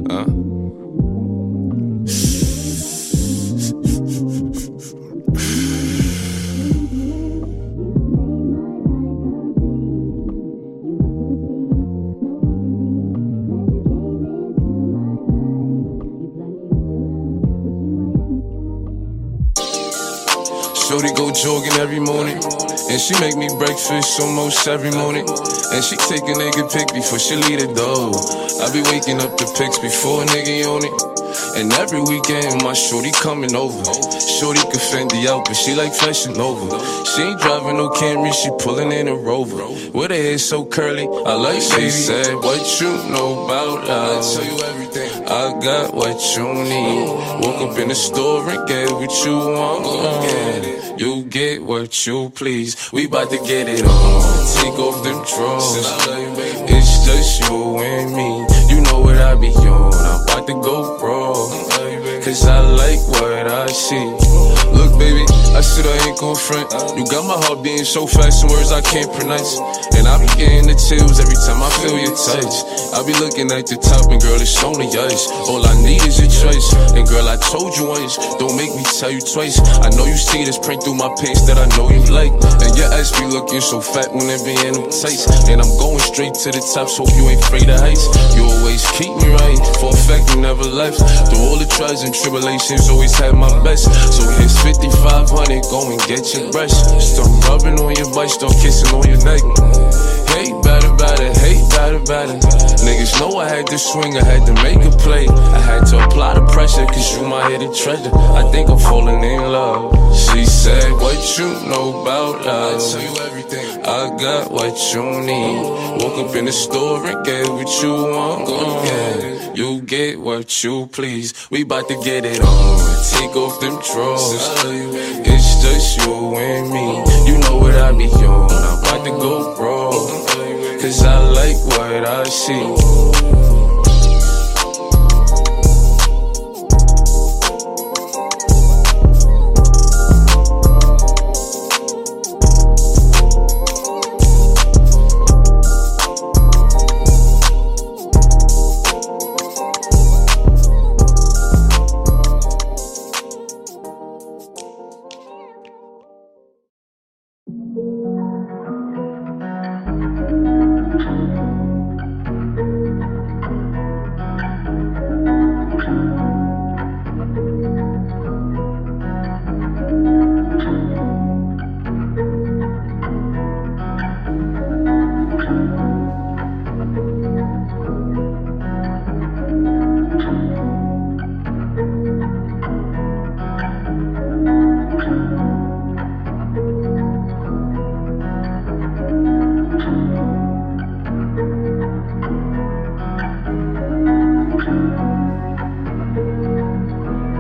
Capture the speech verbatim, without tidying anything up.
Uh. Shorty go jogging every morning, and she make me breakfast almost every morning. And she take a nigga pic before she leave the door. I be waking up the pics before a nigga on it. And every weekend my shorty coming over. Shorty can Fendi out, but she like fashion over. She ain't driving no Camry, she pulling in a Rover. With her hair so curly, I like she said, what you know about love? I tell you everything. I got what you need. Woke up in the store and get what you want. You get what you please. We bout to get it on. Take off them drawers. It's just you and me. You know what I be on. I'm about to go raw, cause I like what I see. Look baby, I said I ain't gon' front. You got my heart beating so fast, some words I can't pronounce. And I be getting the chills every time I feel your touch. I be looking at the top and girl, it's on the ice. All I need is your choice. And girl, I told you once, don't make me tell you twice. I know you see this print through my pants that I know you like. And your ass be looking so fat when it be in them tights. And I'm going straight to the top, so you ain't afraid of heights. You always keep me right, for a fact you never left. Through all the trials and tribulations, always had my best. So here's fifty-five hundred, go and get your brush. Start rubbing on your butt, start kissing on your neck. Hate better, better, hate better, better. Niggas know I had to swing, I had to make a play. I had to apply the pressure, cause you my hidden treasure. I think I'm falling in love. She said, what you know about love? I tell you everything. I got what you need. Woke up in the store and get what you want. Yeah. You get what you please. We bout to get it on. Take off them drawers. It's just you and me. You know what I be on. I'm about to go raw, cause I like what I see.